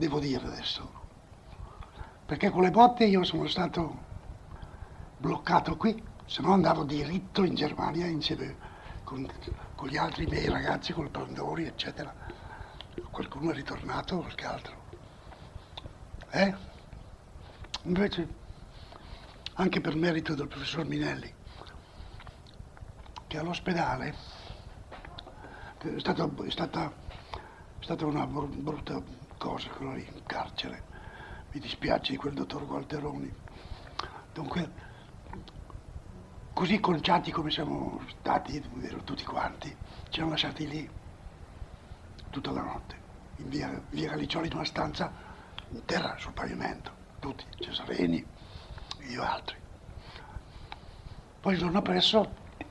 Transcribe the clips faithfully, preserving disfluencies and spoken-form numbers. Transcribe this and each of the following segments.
devo dire adesso? Perché con le botte io sono stato bloccato qui, se no andavo diritto in Germania insieme con, con gli altri miei ragazzi, con i Pandori, eccetera. Qualcuno è ritornato, qualche altro. Eh? Invece, anche per merito del professor Minelli, che all'ospedale che è stata, è stata, è stata una br- brutta cosa quello lì in carcere. Mi dispiace di quel dottor Gualteroni. Dunque, così conciati come siamo stati, vero, tutti quanti, ci hanno lasciati lì tutta la notte, in via, via Galliccioli, in una stanza in terra sul pavimento, tutti, Cesarini, io e altri. Poi il giorno appresso,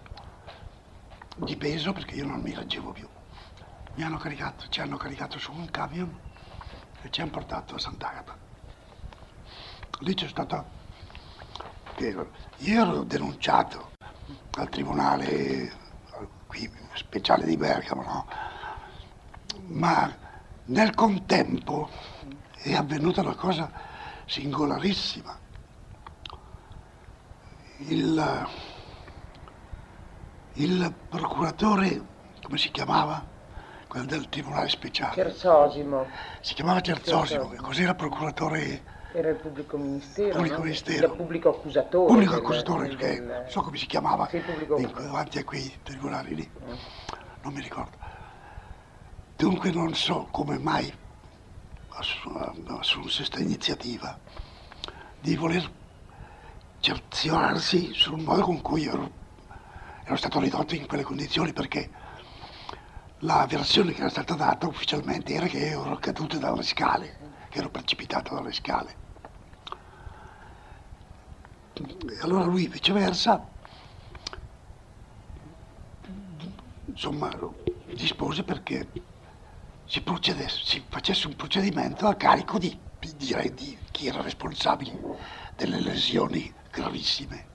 di peso, perché io non mi reggevo più, mi hanno caricato, ci hanno caricato su un camion e ci hanno portato a Sant'Agata. Lì c'è stata, che io ero denunciato al tribunale qui speciale di Bergamo, no? Ma nel contempo è avvenuta una cosa singolarissima. Il, il procuratore, come si chiamava? Quello del tribunale speciale. Cersosimo. Si chiamava Cersosimo, Cersosimo. e cos'era procuratore? Era il pubblico ministero, Pubblico no? ministero. Il pubblico accusatore. Pubblico del- accusatore, del- che non so come si chiamava, Sì, pubblico di- davanti a quei tribunali lì, Mm. non mi ricordo. Dunque non so come mai assu- assunse questa iniziativa di voler cerzionarsi sul modo con cui ero, ero stato ridotto in quelle condizioni, perché la versione che era stata data ufficialmente era che ero caduto dalle scale, che ero precipitato dalle scale. E allora lui viceversa, insomma, dispose perché si, procedesse, si facesse un procedimento a carico di, di, direi, di chi era responsabile delle lesioni gravissime.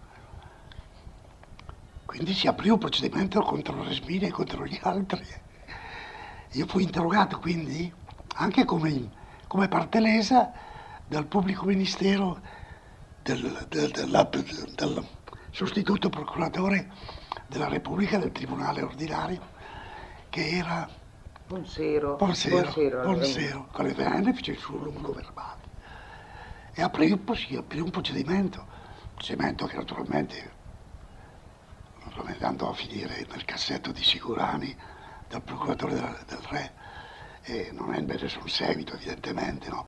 Quindi si aprì un procedimento contro Resmini e contro gli altri. Io fui interrogato quindi anche come, come parte lesa dal pubblico ministero del, del, del, del, del sostituto procuratore della Repubblica del Tribunale Ordinario, che era Ponsero. Ponsero, Ponsero, Ponsero, con le vene fece il suo lungo verbale e aprì, si aprì un procedimento, un procedimento che naturalmente, naturalmente andò a finire nel cassetto di Sicurani del procuratore del, del re, e non ebbe nessun seguito evidentemente, no?